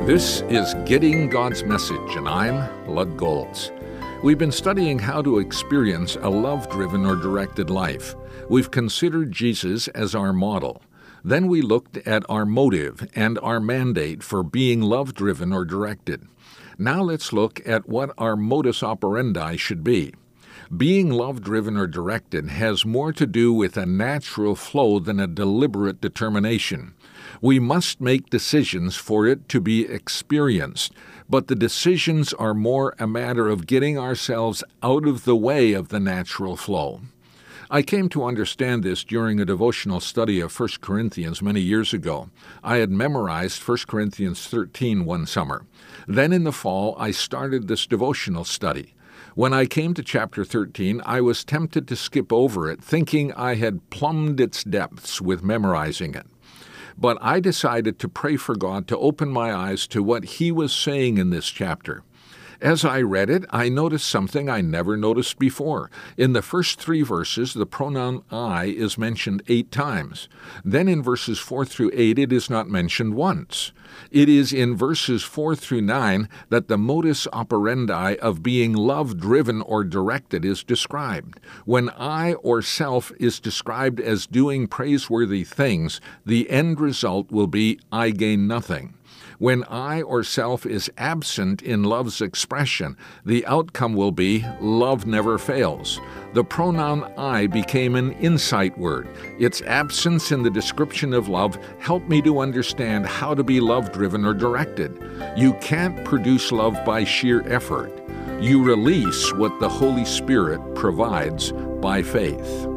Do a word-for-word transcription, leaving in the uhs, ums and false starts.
This is Getting God's Message, and I'm Lud Goltz. We've been studying how to experience a love-driven or directed life. We've considered Jesus as our model. Then we looked at our motive and our mandate for being love-driven or directed. Now let's look at what our modus operandi should be. Being love-driven or directed has more to do with a natural flow than a deliberate determination. We must make decisions for it to be experienced, but the decisions are more a matter of getting ourselves out of the way of the natural flow. I came to understand this during a devotional study of First Corinthians many years ago. I had memorized First Corinthians thirteen one summer. Then in the fall, I started this devotional study. When I came to chapter thirteen, I was tempted to skip over it, thinking I had plumbed its depths with memorizing it. But I decided to pray for God to open my eyes to what He was saying in this chapter. As I read it, I noticed something I never noticed before. In the first three verses, the pronoun I is mentioned eight times. Then in verses four through eight, it is not mentioned once. It is in verses four through nine that the modus operandi of being love-driven or directed is described. When I or self is described as doing praiseworthy things, the end result will be I gain nothing. When I or self is absent in love's expression, the outcome will be love never fails. The pronoun I became an insight word. Its absence in the description of love helped me to understand how to be love-driven or directed. You can't produce love by sheer effort. You release what the Holy Spirit provides by faith.